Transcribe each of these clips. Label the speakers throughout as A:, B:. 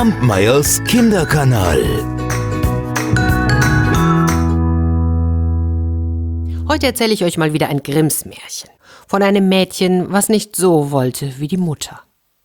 A: Kampmeyers Kinderkanal.
B: Heute erzähle ich euch mal wieder ein Grimms Märchen. Von einem Mädchen, was nicht so wollte wie die Mutter.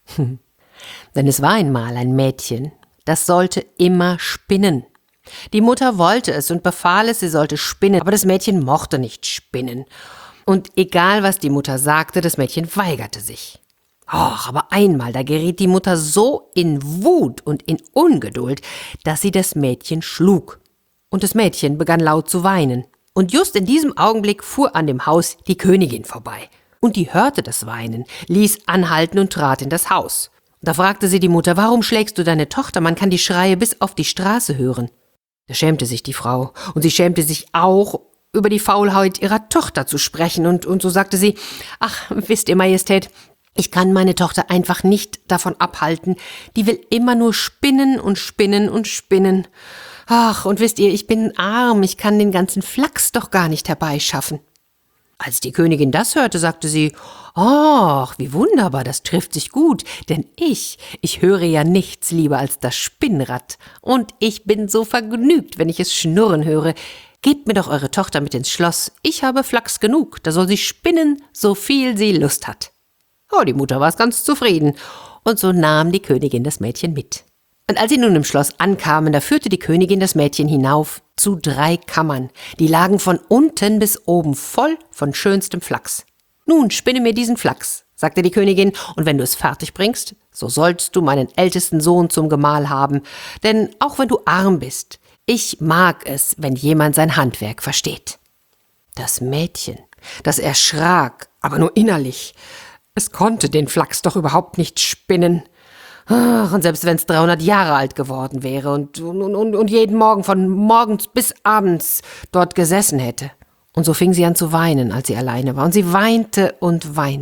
B: Denn es war einmal ein Mädchen, das sollte immer spinnen. Die Mutter wollte es und befahl es, sie sollte spinnen, aber das Mädchen mochte nicht spinnen. Und egal, was die Mutter sagte, das Mädchen weigerte sich. Aber einmal, da geriet die Mutter so in Wut und in Ungeduld, dass sie das Mädchen schlug. Und das Mädchen begann laut zu weinen. Und just in diesem Augenblick fuhr an dem Haus die Königin vorbei. Und die hörte das Weinen, ließ anhalten und trat in das Haus. Da fragte sie die Mutter: Warum schlägst du deine Tochter? Man kann die Schreie bis auf die Straße hören. Da schämte sich die Frau, und sie schämte sich auch, über die Faulheit ihrer Tochter zu sprechen. Und so sagte sie: Ach, wisst ihr, Majestät, ich kann meine Tochter einfach nicht davon abhalten. Die will immer nur spinnen und spinnen und spinnen. Ach, und wisst ihr, ich bin arm, ich kann den ganzen Flachs doch gar nicht herbeischaffen. Als die Königin das hörte, sagte sie: »Ach, wie wunderbar, das trifft sich gut, denn ich höre ja nichts lieber als das Spinnrad. Und ich bin so vergnügt, wenn ich es schnurren höre. Gebt mir doch eure Tochter mit ins Schloss, ich habe Flachs genug, da soll sie spinnen, so viel sie Lust hat.« Die Mutter war ganz zufrieden, und so nahm die Königin das Mädchen mit. Und als sie nun im Schloss ankamen, da führte die Königin das Mädchen hinauf zu 3 Kammern. Die lagen von unten bis oben voll von schönstem Flachs. »Nun, spinne mir diesen Flachs«, sagte die Königin, »und wenn du es fertig bringst, so sollst du meinen ältesten Sohn zum Gemahl haben. Denn auch wenn du arm bist, ich mag es, wenn jemand sein Handwerk versteht.« Das Mädchen, das erschrak, aber nur innerlich. Es konnte den Flachs doch überhaupt nicht spinnen. Und selbst wenn es 300 Jahre alt geworden wäre und jeden Morgen von morgens bis abends dort gesessen hätte. Und so fing sie an zu weinen, als sie alleine war. Und sie weinte und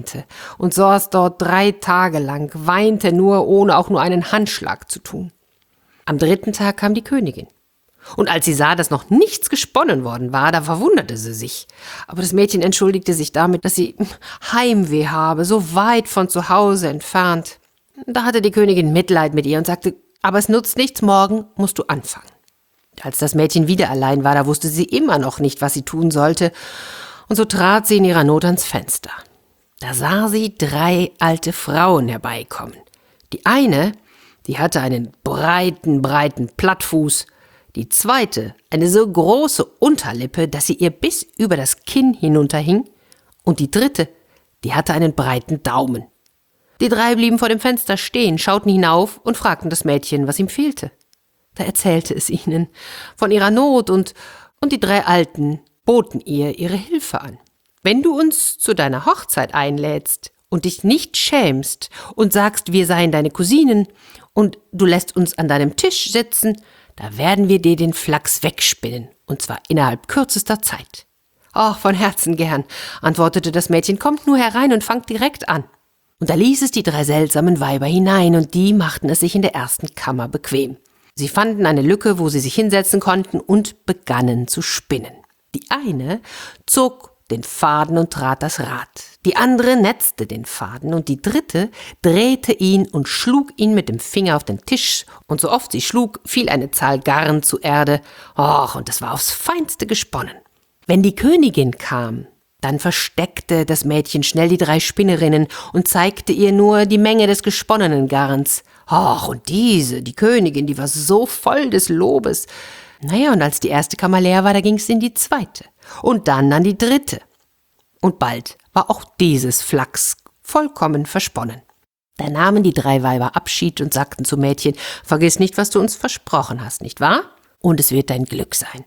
B: saß dort 3 Tage lang, weinte nur, ohne auch nur einen Handschlag zu tun. Am 3. Tag kam die Königin. Und als sie sah, dass noch nichts gesponnen worden war, da verwunderte sie sich. Aber das Mädchen entschuldigte sich damit, dass sie Heimweh habe, so weit von zu Hause entfernt. Da hatte die Königin Mitleid mit ihr und sagte: »Aber es nutzt nichts, morgen musst du anfangen.« Als das Mädchen wieder allein war, da wusste sie immer noch nicht, was sie tun sollte. Und so trat sie in ihrer Not ans Fenster. Da sah sie 3 alte Frauen herbeikommen. Die eine, die hatte einen breiten Plattfuß. Die zweite, eine so große Unterlippe, dass sie ihr bis über das Kinn hinunterhing. Und die dritte, die hatte einen breiten Daumen. Die 3 blieben vor dem Fenster stehen, schauten hinauf und fragten das Mädchen, was ihm fehlte. Da erzählte es ihnen von ihrer Not und die 3 Alten boten ihr ihre Hilfe an. »Wenn du uns zu deiner Hochzeit einlädst und dich nicht schämst und sagst, wir seien deine Cousinen und du lässt uns an deinem Tisch sitzen, da werden wir dir den Flachs wegspinnen, und zwar innerhalb kürzester Zeit.« »Ach, von Herzen gern«, antwortete das Mädchen, »kommt nur herein und fangt direkt an.« Und da ließ es die 3 seltsamen Weiber hinein, und die machten es sich in der ersten Kammer bequem. Sie fanden eine Lücke, wo sie sich hinsetzen konnten, und begannen zu spinnen. Die eine zog den Faden und trat das Rad. Die andere netzte den Faden und die dritte drehte ihn und schlug ihn mit dem Finger auf den Tisch. Und so oft sie schlug, fiel eine Zahl Garn zu Erde. Und das war aufs Feinste gesponnen. Wenn die Königin kam, dann versteckte das Mädchen schnell die 3 Spinnerinnen und zeigte ihr nur die Menge des gesponnenen Garns. Und die Königin, die war so voll des Lobes. Und als die erste Kammer leer war, da ging es in die zweite und dann an die dritte. Und bald war auch dieses Flachs vollkommen versponnen. Da nahmen die 3 Weiber Abschied und sagten zum Mädchen: »Vergiss nicht, was du uns versprochen hast, nicht wahr? Und es wird dein Glück sein.«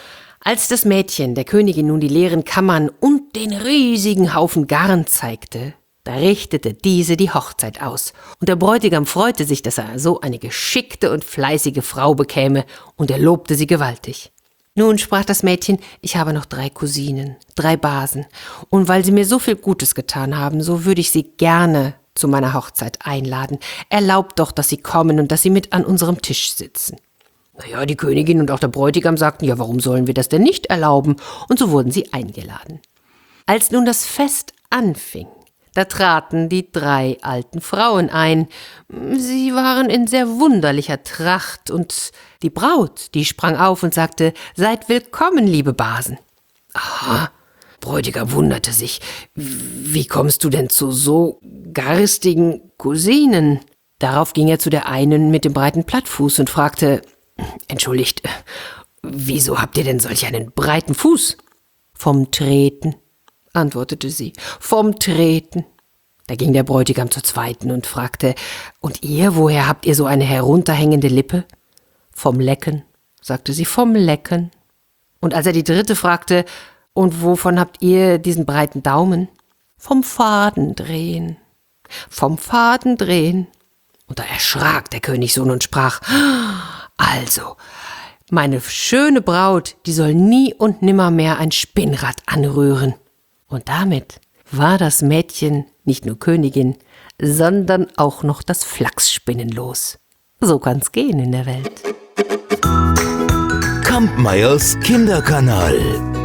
B: Als das Mädchen der Königin nun die leeren Kammern und den riesigen Haufen Garn zeigte, da richtete diese die Hochzeit aus. Und der Bräutigam freute sich, dass er so eine geschickte und fleißige Frau bekäme, und er lobte sie gewaltig. »Nun«, sprach das Mädchen, »ich habe noch 3 Cousinen, 3 Basen, und weil sie mir so viel Gutes getan haben, so würde ich sie gerne zu meiner Hochzeit einladen. Erlaubt doch, dass sie kommen und dass sie mit an unserem Tisch sitzen.« Die Königin und auch der Bräutigam sagten: »Ja, warum sollen wir das denn nicht erlauben?« Und so wurden sie eingeladen. Als nun das Fest anfing, Da traten die 3 alten Frauen ein. Sie waren in sehr wunderlicher Tracht, und die Braut, die sprang auf und sagte: »Seid willkommen, liebe Basen.« »Aha«, Bräutigam wunderte sich, »wie kommst du denn zu so garstigen Cousinen?« Darauf ging er zu der einen mit dem breiten Plattfuß und fragte: »Entschuldigt, wieso habt ihr denn solch einen breiten Fuß?« »Vom Treten«, antwortete sie, »vom Treten.« Da ging der Bräutigam zur zweiten und fragte: »Und ihr, woher habt ihr so eine herunterhängende Lippe?« »Vom Lecken«, sagte sie, »vom Lecken.« Und als er die dritte fragte: »Und wovon habt ihr diesen breiten Daumen?« »Vom Fadendrehen.« »Vom Fadendrehen.« Und da erschrak der Königssohn und sprach: »Also, meine schöne Braut, die soll nie und nimmermehr ein Spinnrad anrühren.« Und damit war das Mädchen nicht nur Königin, sondern auch noch das Flachsspinnen los. So kann's gehen in der Welt.
A: Kampmeyers Kinderkanal.